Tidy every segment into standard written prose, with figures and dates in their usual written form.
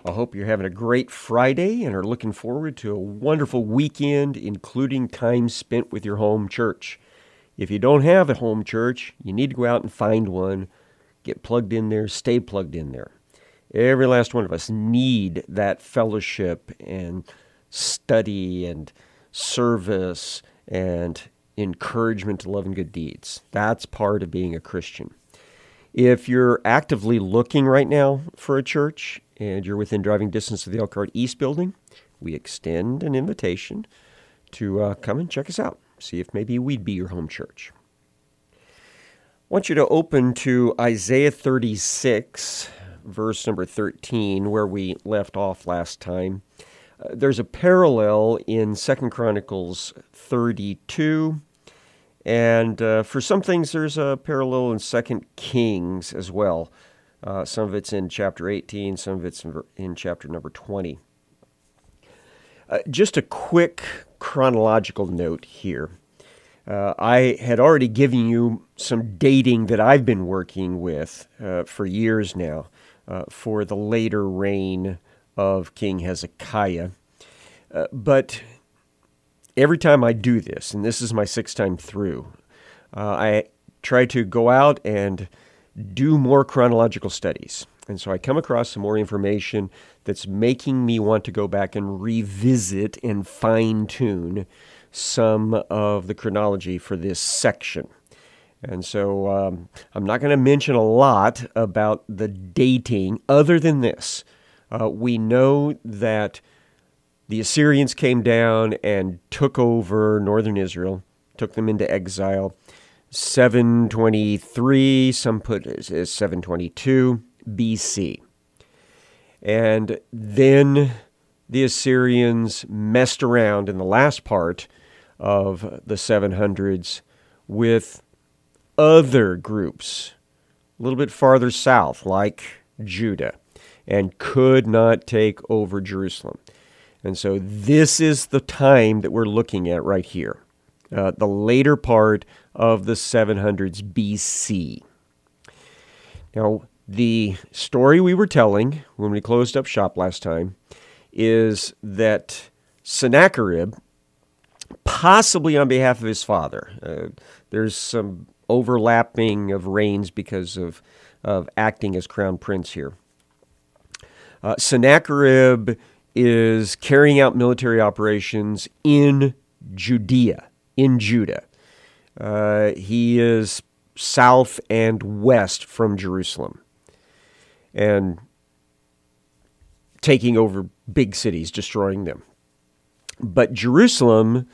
I hope you're having a great Friday and are looking forward to a wonderful weekend, including time spent with your home church. If you don't have a home church, you need to go out and find one. Get plugged in there, stay plugged in there. Every last one of us need that fellowship and study and service and encouragement to love and good deeds. That's part of being a Christian. If you're actively looking right now for a church and you're within driving distance of the Elkhart East building, we extend an invitation to come and check us out. See if maybe we'd be your home church. I want you to open to Isaiah 36, verse number 13, where we left off last time. There's a parallel in 2 Chronicles 32, and for some things there's a parallel in 2 Kings as well. Some of it's in chapter 18, some of it's in chapter number 20. Just a quick chronological note here. I had already given you some dating that I've been working with for years now for the later reign of King Hezekiah. But every time I do this, and this is my sixth time through, I try to go out and do more chronological studies. And so I come across some more information that's making me want to go back and revisit and fine-tune some of the chronology for this section. And so I'm not going to mention a lot about the dating other than this. We know that the Assyrians came down and took over northern Israel, took them into exile. 723, some put it as 722 BC. And then the Assyrians messed around in the last part of the 700s with other groups a little bit farther south, like Judah, and could not take over Jerusalem. And so this is the time that we're looking at right here, the later part of the 700s BC. Now, the story we were telling when we closed up shop last time is that Sennacherib, possibly on behalf of his father, there's some overlapping of reigns because of acting as crown prince here. Sennacherib is carrying out military operations in Judea, in Judah. He is south and west from Jerusalem and taking over big cities, destroying them. But Jerusalem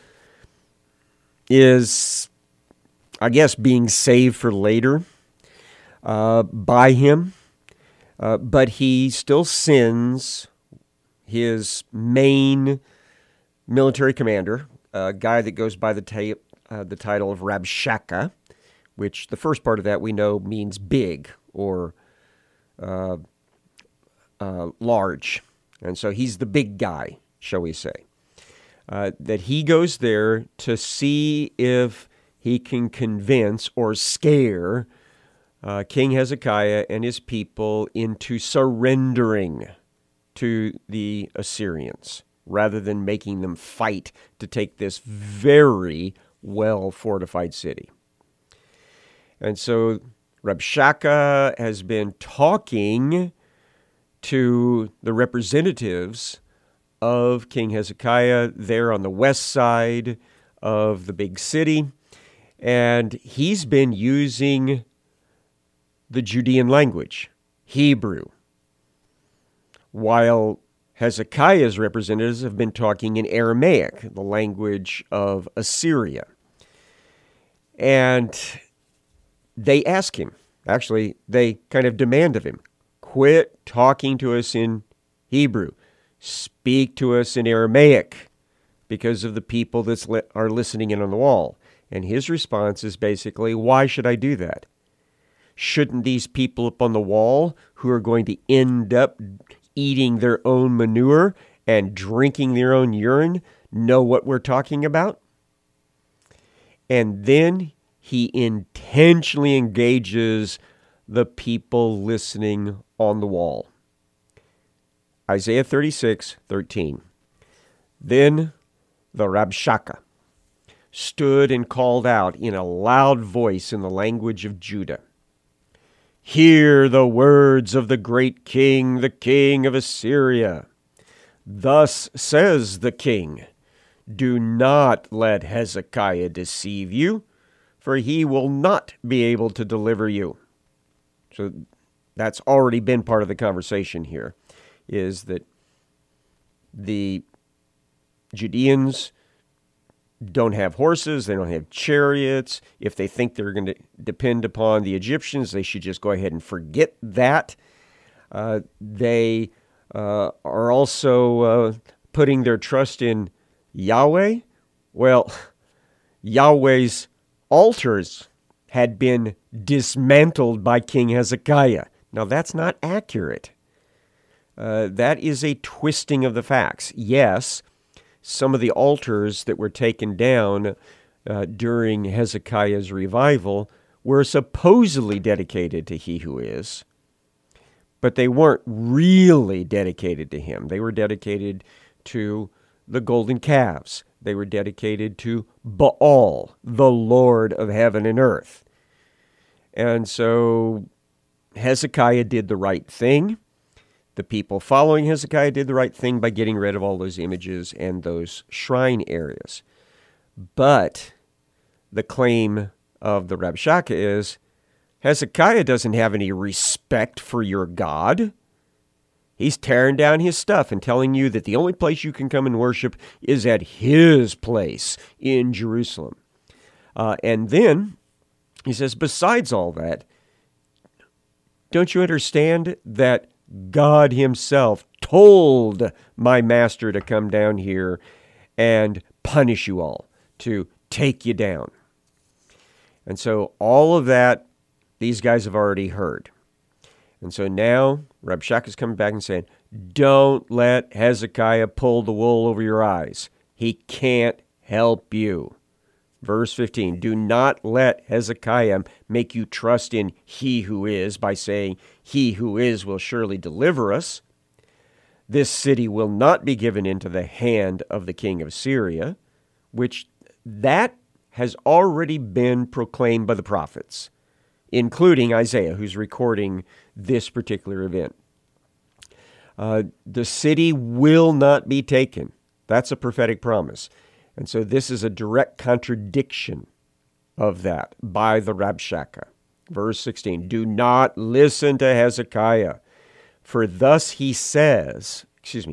is, I guess, being saved for later by him, but he still sends his main military commander, a guy that goes by the title of Rabshakeh, which the first part of that we know means big or large. And so he's the big guy, shall we say. That he goes there to see if he can convince or scare King Hezekiah and his people into surrendering to the Assyrians, rather than making them fight to take this very well-fortified city. And so Rabshakeh has been talking to the representatives of King Hezekiah there on the west side of the big city, and he's been using the Judean language, Hebrew, while Hezekiah's representatives have been talking in Aramaic, the language of Assyria. And they ask him, actually, they kind of demand of him, quit talking to us in Hebrew. Speak to us in Aramaic because of the people that are listening in on the wall. And his response is basically, why should I do that? Shouldn't these people up on the wall who are going to end up eating their own manure and drinking their own urine know what we're talking about? And then he intentionally engages the people listening on the wall. Isaiah 36:13. Then the Rabshakeh stood and called out in a loud voice in the language of Judah, "Hear the words of the great king, the king of Assyria. Thus says the king, do not let Hezekiah deceive you, for he will not be able to deliver you." So that's already been part of the conversation here, is that the Judeans don't have horses, they don't have chariots. If they think they're going to depend upon the Egyptians, they should just go ahead and forget that. They are also putting their trust in Yahweh. Well, Yahweh's altars had been dismantled by King Hezekiah. Now, that's not accurate. That is a twisting of the facts. Yes, some of the altars that were taken down during Hezekiah's revival were supposedly dedicated to He Who Is, but they weren't really dedicated to Him. They were dedicated to the golden calves. They were dedicated to Baal, the Lord of heaven and earth. And so Hezekiah did the right thing. The people following Hezekiah did the right thing by getting rid of all those images and those shrine areas. But the claim of the Rabshakeh is, Hezekiah doesn't have any respect for your God. He's tearing down his stuff and telling you that the only place you can come and worship is at his place in Jerusalem. And then he says, besides all that, don't you understand that God himself told my master to come down here and punish you all, to take you down? And so all of that, these guys have already heard. And so now Rabshakeh is coming back and saying, don't let Hezekiah pull the wool over your eyes. He can't help you. Verse 15, do not let Hezekiah make you trust in He Who Is by saying, He Who Is will surely deliver us. This city will not be given into the hand of the king of Assyria, which that has already been proclaimed by the prophets, including Isaiah, who's recording this particular event. The city will not be taken. That's a prophetic promise. And so this is a direct contradiction of that by the Rabshakeh. Verse 16, do not listen to Hezekiah, for thus says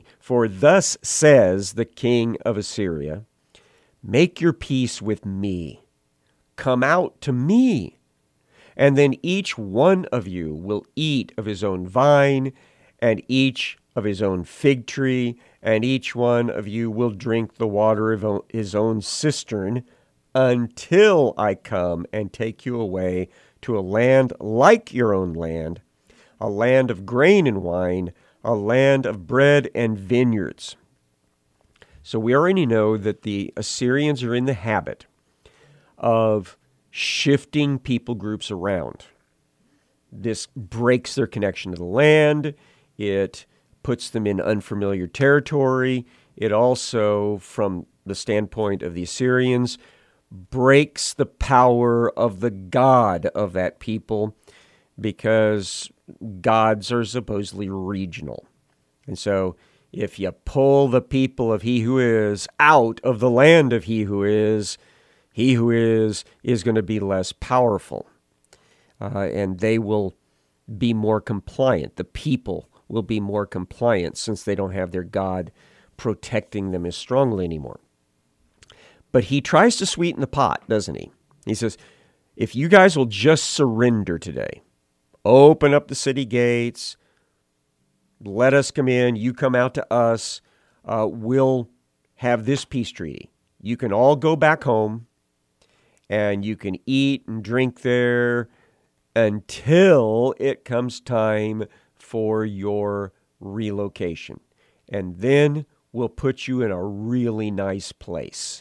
the king of Assyria, make your peace with me. Come out to me. And then each one of you will eat of his own vine, and each of his own fig tree, and each one of you will drink the water of his own cistern, until I come and take you away to a land like your own land, a land of grain and wine, a land of bread and vineyards. So we already know that the Assyrians are in the habit of shifting people groups around. This breaks their connection to the land. It puts them in unfamiliar territory. It also, from the standpoint of the Assyrians, breaks the power of the God of that people, because gods are supposedly regional. And so if you pull the people of He Who Is out of the land of He Who Is going to be less powerful. And they will be more compliant. The people will be more compliant since they don't have their God protecting them as strongly anymore. But he tries to sweeten the pot, doesn't he? He says, if you guys will just surrender today, open up the city gates, let us come in, you come out to us, we'll have this peace treaty. You can all go back home, and you can eat and drink there until it comes time for your relocation. And then we'll put you in a really nice place.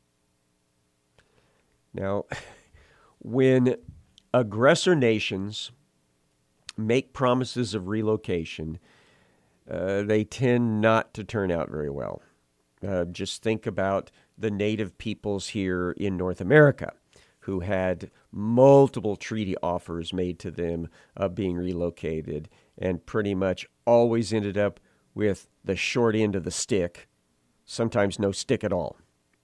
Now, when aggressor nations make promises of relocation, they tend not to turn out very well. Just think about the native peoples here in North America who had multiple treaty offers made to them of being relocated and pretty much always ended up with the short end of the stick, sometimes no stick at all.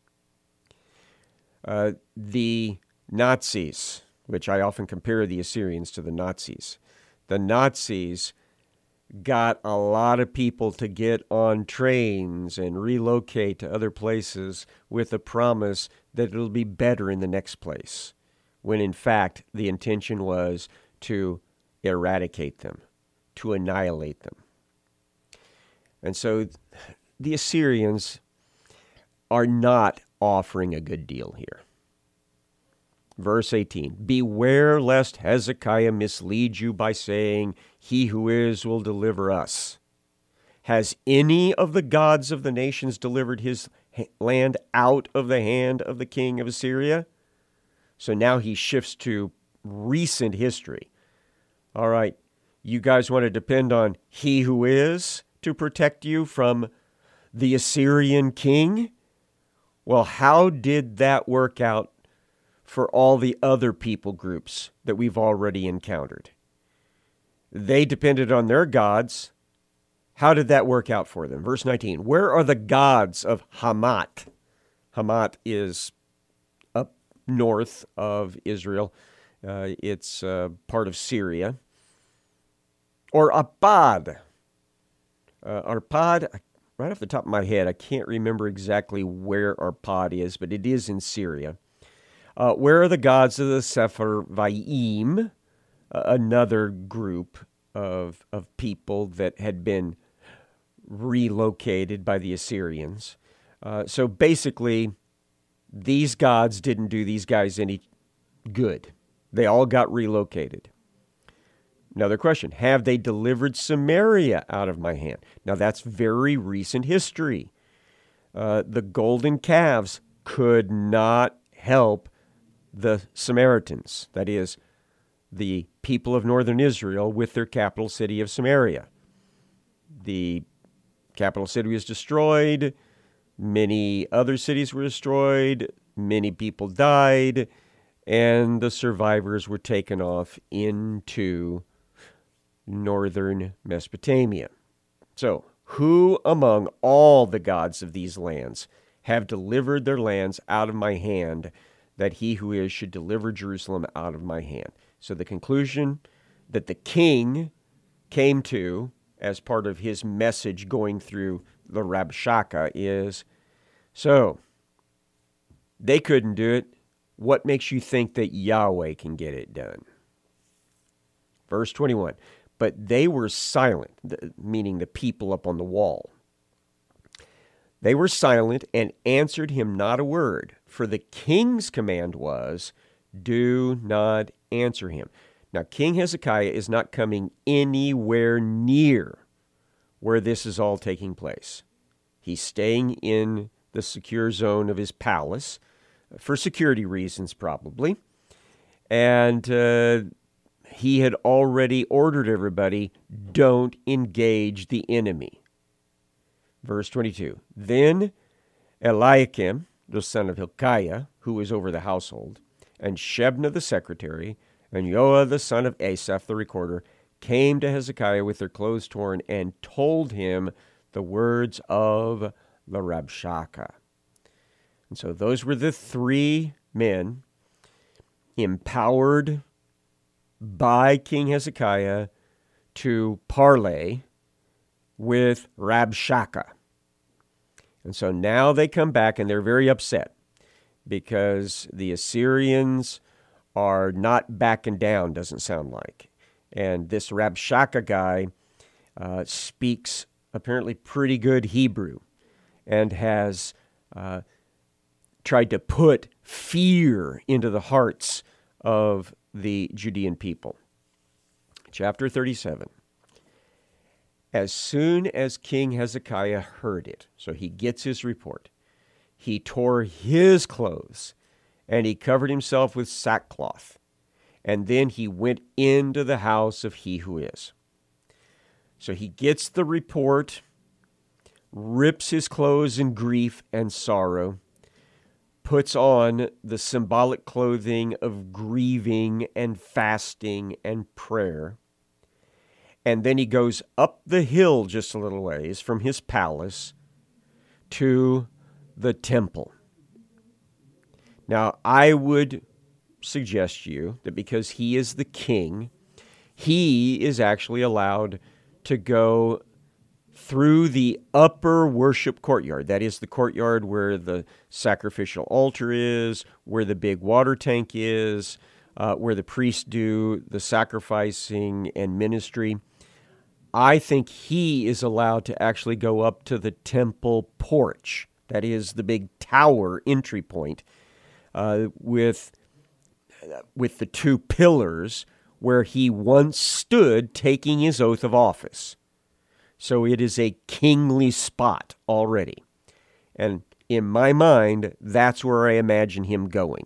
The Nazis, which I often compare the Assyrians to the Nazis. The Nazis got a lot of people to get on trains and relocate to other places with the promise that it'll be better in the next place, when in fact the intention was to eradicate them, to annihilate them. And so the Assyrians are not offering a good deal here. Verse 18, beware lest Hezekiah mislead you by saying, he who is will deliver us. Has any of the gods of the nations delivered his land out of the hand of the king of Assyria? So now he shifts to recent history. All right, you guys want to depend on he who is to protect you from the Assyrian king? Well, how did that work out for all the other people groups that we've already encountered? They depended on their gods. How did that work out for them? Verse 19, where are the gods of Hamath? Hamath is up north of Israel. It's part of Syria. Or Arpad. Arpad, right off the top of my head, I can't remember exactly where Arpad is, but it is in Syria. Where are the gods of the Sepharvaim, another group of people that had been relocated by the Assyrians? So basically, these gods didn't do these guys any good. They all got relocated. Another question, have they delivered Samaria out of my hand? Now that's very recent history. The golden calves could not help the Samaritans, that is, the people of northern Israel with their capital city of Samaria. The capital city was destroyed, many other cities were destroyed, many people died, and the survivors were taken off into northern Mesopotamia. So, who among all the gods of these lands have delivered their lands out of my hand, that he who is should deliver Jerusalem out of my hand? So the conclusion that the king came to as part of his message going through the Rabshakeh is, so they couldn't do it. What makes you think that Yahweh can get it done? Verse 21, but they were silent, meaning the people up on the wall. They were silent and answered him not a word, for the king's command was, do not answer him. Now, King Hezekiah is not coming anywhere near where this is all taking place. He's staying in the secure zone of his palace, for security reasons probably, and he had already ordered everybody, don't engage the enemy. Verse 22, then Eliakim, the son of Hilkiah, who was over the household, and Shebna the secretary, and Joah the son of Asaph the recorder, came to Hezekiah with their clothes torn and told him the words of the Rabshakeh. And so those were the three men empowered by King Hezekiah to parley with Rabshakeh. And so now they come back and they're very upset because the Assyrians are not backing down, doesn't sound like. And this Rabshakeh guy speaks apparently pretty good Hebrew and has tried to put fear into the hearts of the Judean people. Chapter 37. As soon as King Hezekiah heard it, so he gets his report, he tore his clothes and he covered himself with sackcloth. And then he went into the house of he who is. So he gets the report, rips his clothes in grief and sorrow, puts on the symbolic clothing of grieving and fasting and prayer. And then he goes up the hill just a little ways from his palace to the temple. Now, I would suggest to you that because he is the king, he is actually allowed to go through the upper worship courtyard. That is the courtyard where the sacrificial altar is, where the big water tank is, where the priests do the sacrificing and ministry. I think he is allowed to actually go up to the temple porch. That is the big tower entry point with the two pillars where he once stood taking his oath of office. So it is a kingly spot already. And in my mind, that's where I imagine him going.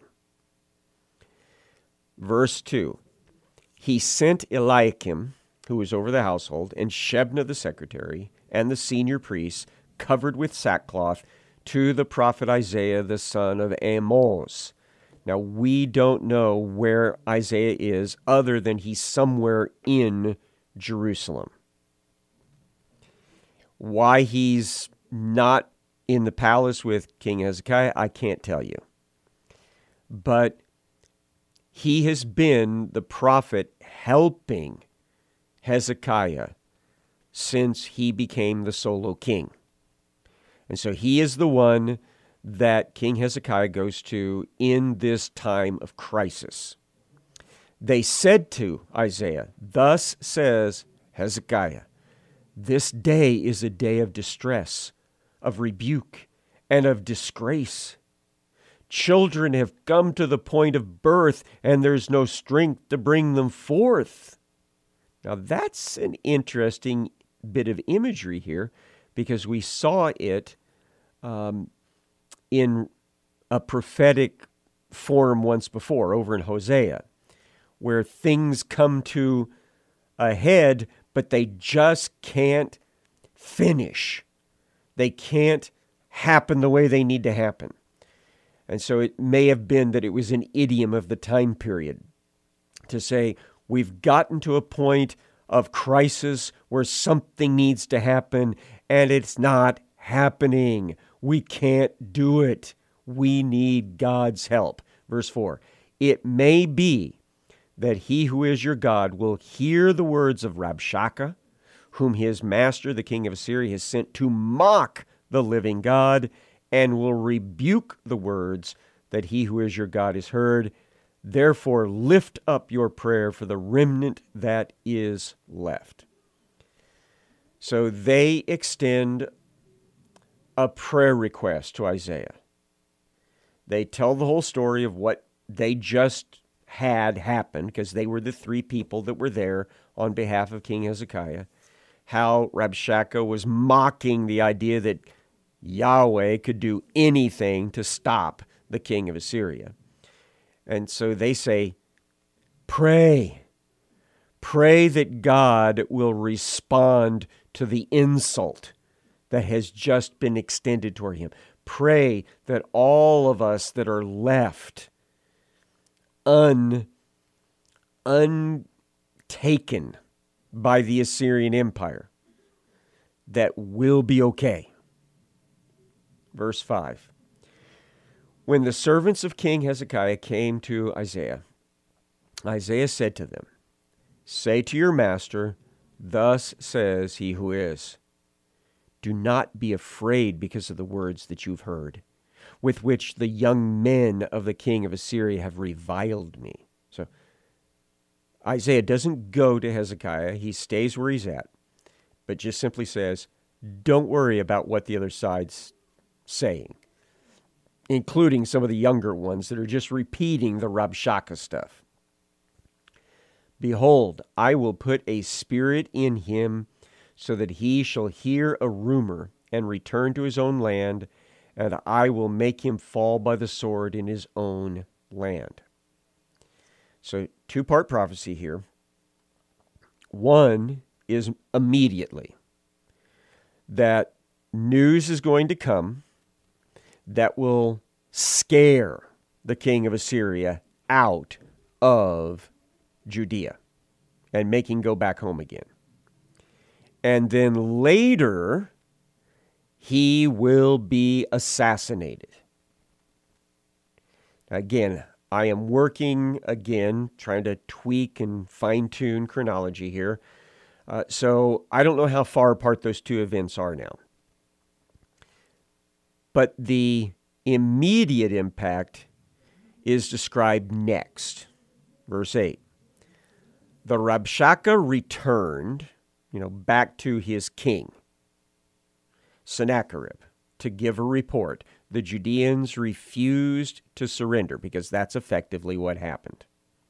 Verse 2, he sent Eliakim, who was over the household, and Shebna the secretary, and the senior priests, covered with sackcloth, to the prophet Isaiah the son of Amoz. Now, we don't know where Isaiah is other than he's somewhere in Jerusalem. Why he's not in the palace with King Hezekiah, I can't tell you. But he has been the prophet helping Hezekiah since he became the solo king. And so he is the one that King Hezekiah goes to in this time of crisis. They said to Isaiah, "Thus says Hezekiah, this day is a day of distress, of rebuke, and of disgrace. Children have come to the point of birth, and there's no strength to bring them forth." Now that's an interesting bit of imagery here, because we saw it in a prophetic form once before over in Hosea, where things come to a head, but they just can't finish. They can't happen the way they need to happen. And so it may have been that it was an idiom of the time period to say, we've gotten to a point of crisis where something needs to happen, and it's not happening. We can't do it. We need God's help. Verse 4, it may be that he who is your God will hear the words of Rabshakeh, whom his master, the king of Assyria, has sent to mock the living God, and will rebuke the words that he who is your God has heard. Therefore, lift up your prayer for the remnant that is left. So they extend a prayer request to Isaiah. They tell the whole story of what they just had happened, because they were the three people that were there on behalf of King Hezekiah, how Rabshakeh was mocking the idea that Yahweh could do anything to stop the king of Assyria. And so they say, pray that God will respond to the insult that has just been extended toward him. Pray that all of us that are left untaken by the Assyrian Empire, that will be okay. Verse 5. When the servants of King Hezekiah came to Isaiah, Isaiah said to them, "Say to your master, thus says he who is, do not be afraid because of the words that you've heard, with which the young men of the king of Assyria have reviled me." So Isaiah doesn't go to Hezekiah. He stays where he's at, but just simply says, don't worry about what the other side's saying, including some of the younger ones that are just repeating the Rabshakeh stuff. "Behold, I will put a spirit in him so that he shall hear a rumor and return to his own land, and I will make him fall by the sword in his own land." So, two-part prophecy here. One, is immediately that news is going to come that will scare the king of Assyria out of Judea and make him go back home again. And then later, he will be assassinated. Again, I am working again, trying to tweak and fine-tune chronology here. So I don't know how far apart those two events are now. But the immediate impact is described next. Verse 8. The Rabshakeh returned, back to his king, Sennacherib, to give a report. The Judeans refused to surrender because that's effectively what happened.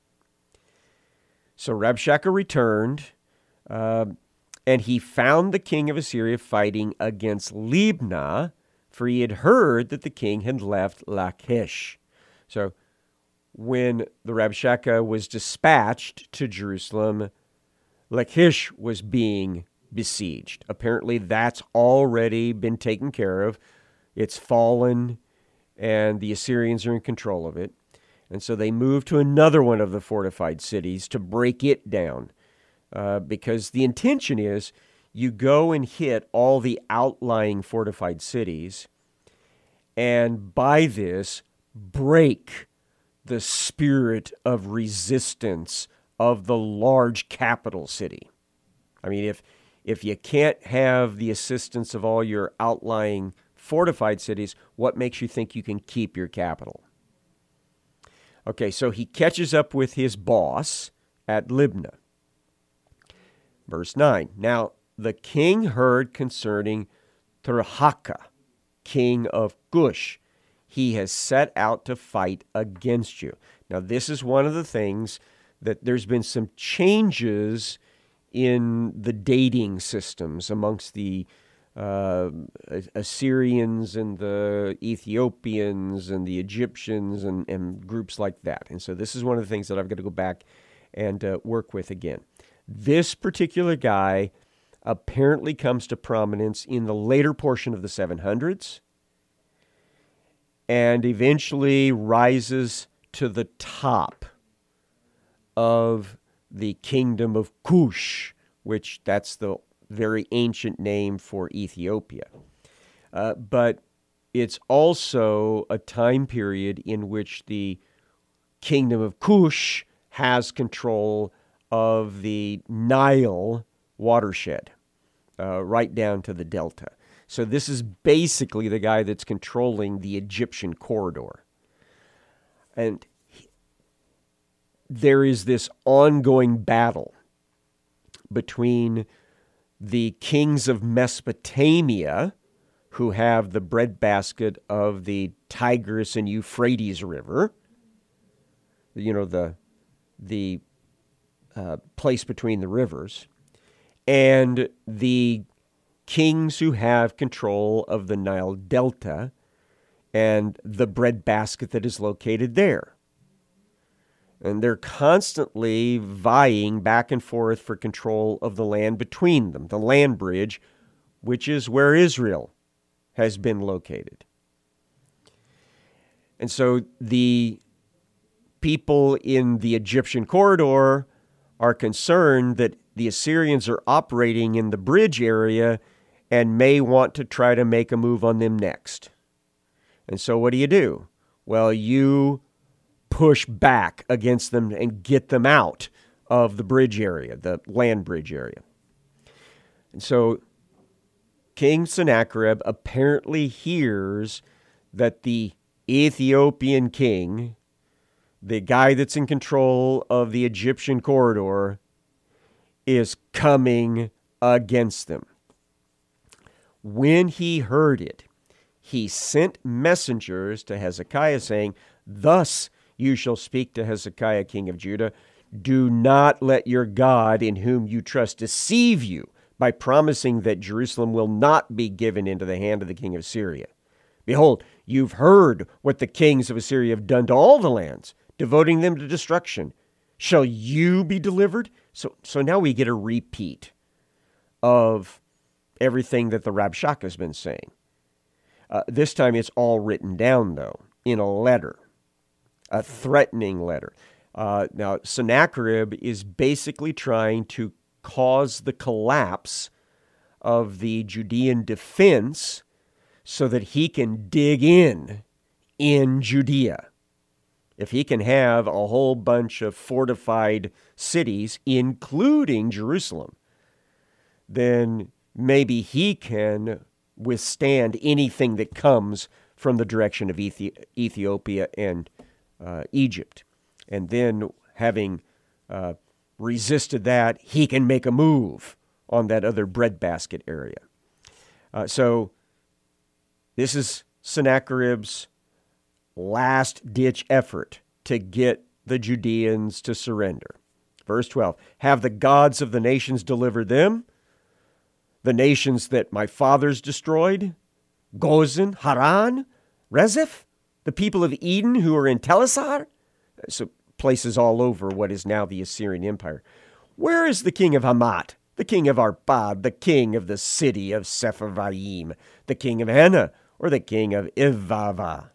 So Rabshakeh returned, and he found the king of Assyria fighting against Libnah, for he had heard that the king had left Lachish. So when the Rabshakeh was dispatched to Jerusalem, Lachish was being besieged. Apparently that's already been taken care of. It's fallen, and the Assyrians are in control of it. And so they moved to another one of the fortified cities to break it down, because the intention is you go and hit all the outlying fortified cities, and by this, break the spirit of resistance of the large capital city. I mean, if you can't have the assistance of all your outlying fortified cities, what makes you think you can keep your capital? Okay, so he catches up with his boss at Libnah. Verse 9. Now, the king heard concerning Tirhakah, king of Cush. He has set out to fight against you. Now, this is one of the things that there's been some changes in the dating systems amongst the Assyrians and the Ethiopians and the Egyptians and groups like that. And so this is one of the things that I've got to go back and work with again. This particular guy apparently comes to prominence in the later portion of the 700s and eventually rises to the top of the kingdom of Cush, which that's the very ancient name for Ethiopia. But it's also a time period in which the kingdom of Cush has control of the Nile watershed, right down to the delta. So this is basically the guy that's controlling the Egyptian corridor. And there is this ongoing battle between the kings of Mesopotamia, who have the breadbasket of the Tigris and Euphrates River, the place between the rivers, and the kings who have control of the Nile Delta and the breadbasket that is located there. And they're constantly vying back and forth for control of the land between them, the land bridge, which is where Israel has been located. And so the people in the Egyptian corridor are concerned that the Assyrians are operating in the bridge area and may want to try to make a move on them next. And so what do? Well, you push back against them and get them out of the bridge area, the land bridge area. And so King Sennacherib apparently hears that the Ethiopian king, the guy that's in control of the Egyptian corridor, is coming against them. When he heard it, he sent messengers to Hezekiah saying, "Thus you shall speak to Hezekiah, king of Judah. Do not let your God in whom you trust deceive you by promising that Jerusalem will not be given into the hand of the king of Syria. Behold, you've heard what the kings of Assyria have done to all the lands, devoting them to destruction. Shall you be delivered?" So now we get a repeat of everything that the Rabshakeh has been saying. This time it's all written down, though, in a letter, a threatening letter. Now, Sennacherib is basically trying to cause the collapse of the Judean defense so that he can dig in Judea. If he can have a whole bunch of fortified cities, including Jerusalem, then maybe he can withstand anything that comes from the direction of Ethiopia and Egypt. And then, having resisted that, he can make a move on that other breadbasket area. So this is Sennacherib's last-ditch effort to get the Judeans to surrender. Verse 12, have the gods of the nations delivered them? The nations that my fathers destroyed? Gozan, Haran, Rezeph? The people of Eden who are in Telassar? So places all over what is now the Assyrian Empire. Where is the king of Hamath, the king of Arpad, the king of the city of Sepharvaim, the king of Hena, or the king of Ivava?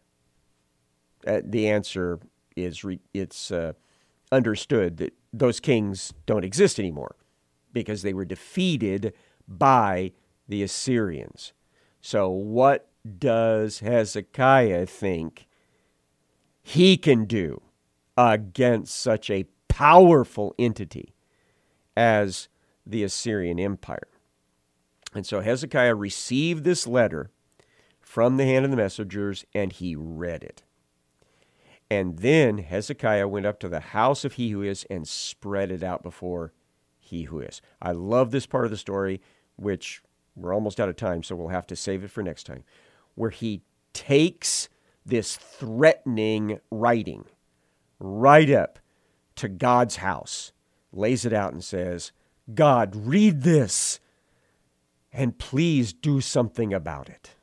The answer is it's understood that those kings don't exist anymore because they were defeated by the Assyrians. So what does Hezekiah think he can do against such a powerful entity as the Assyrian Empire? And so Hezekiah received this letter from the hand of the messengers, and he read it. And then Hezekiah went up to the house of He Who Is and spread it out before He Who Is. I love this part of the story, which we're almost out of time, so we'll have to save it for next time, where he takes this threatening writing right up to God's house, lays it out and says, God, read this, and please do something about it.